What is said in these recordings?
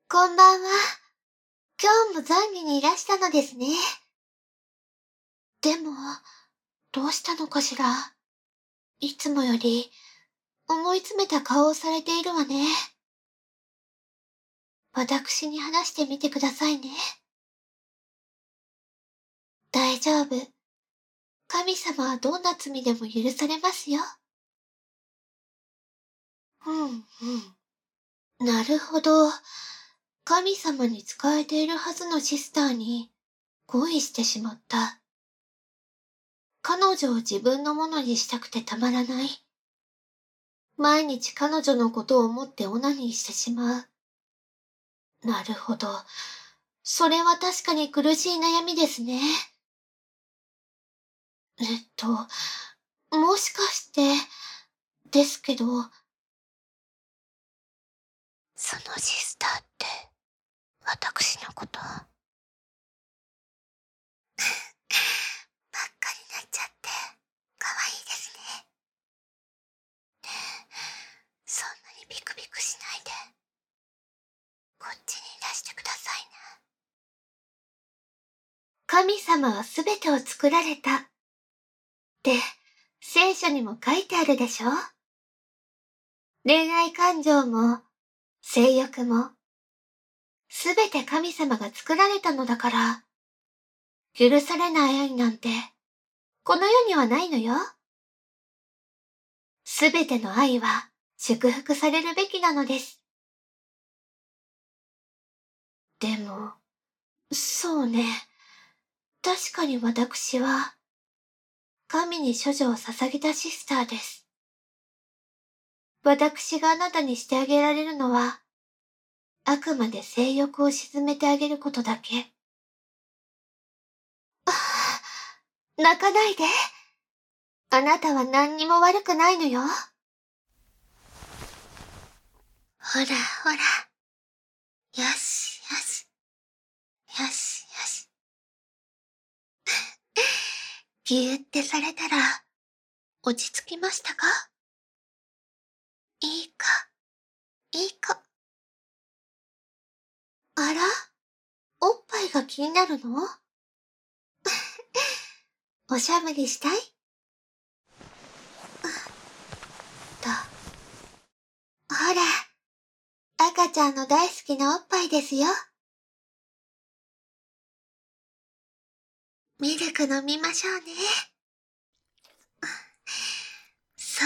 こんばんは。今日も懺悔にいらしたのですね。でも、どうしたのかしら。いつもより思い詰めた顔をされているわね。私に話してみてくださいね。大丈夫。神様はどんな罪でも許されますよ。なるほど。神様に仕えているはずのシスターに恋してしまった。彼女を自分のものにしたくてたまらない。毎日彼女のことを思ってオナニーしてしまう。なるほど。それは確かに苦しい悩みですね。もしかして、ですけど、そのシスターって、私のこと、ばっかりなっちゃって、可愛いですね。そんなにビクビクしないで、こっちにいらしてくださいな。神様はすべてを作られた。って、聖書にも書いてあるでしょ？恋愛感情も、性欲も、すべて神様が作られたのだから、許されない愛なんて、この世にはないのよ。すべての愛は祝福されるべきなのです。でも、そうね。確かに私は、神に処女を捧げたシスターです。私があなたにしてあげられるのは、あくまで性欲を鎮めてあげることだけ。泣かないで。あなたは何にも悪くないのよ。ほらほら。よしよし。よしよし。ぎゅーってされたら、落ち着きましたか？いいか、いいか。あら？おっぱいが気になるの？おしゃぶりしたい？と。ほら、赤ちゃんの大好きなおっぱいですよ。ミルク飲みましょうね。そう。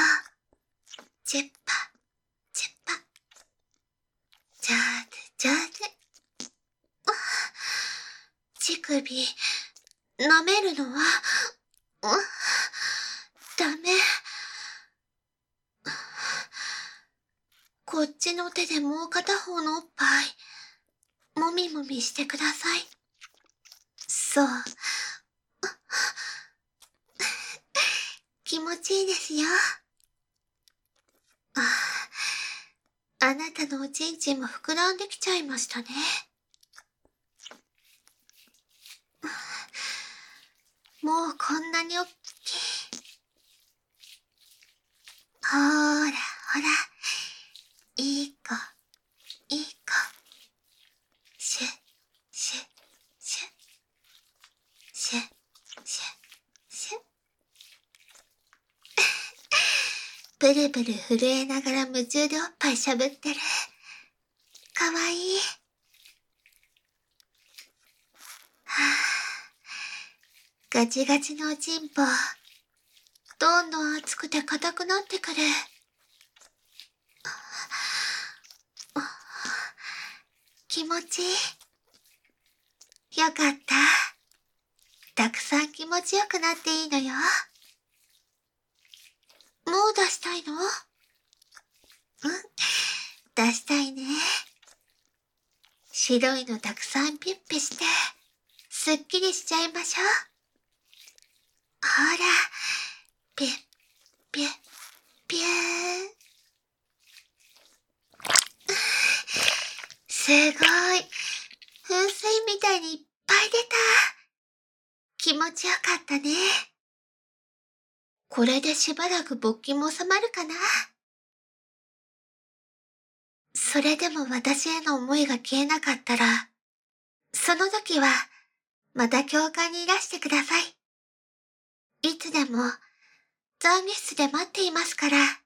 チュッパ、チュッパ。上手、上手。乳首、舐めるのは、ダメ。こっちの手でもう片方のおっぱい、もみもみしてください。そう。気持ちいいですよ。あなたのおちんちんも膨らんできちゃいましたね。もうこんなにおっきい。ほーら、ほら。いい子、いい子。シュッ、シュッ、シュッ。シュッ、シュッ、シュッ。ブルブル震えながら夢中でおっぱいしゃぶってる。かわいい。ガチガチのおちんぽ、どんどん熱くて硬くなってくる。気持ちいい。よかった。たくさん気持ちよくなっていいのよ。もう出したいの？出したいね。白いのたくさんピュッピして、すっきりしちゃいましょう。ほら、ピュッ、ピュッ、ピュー。すごい。噴水みたいにいっぱい出た。気持ちよかったね。これでしばらく勃起も収まるかな。 それでも私への思いが消えなかったら、その時は、また教会にいらしてください。いつでも、懺悔室で待っていますから。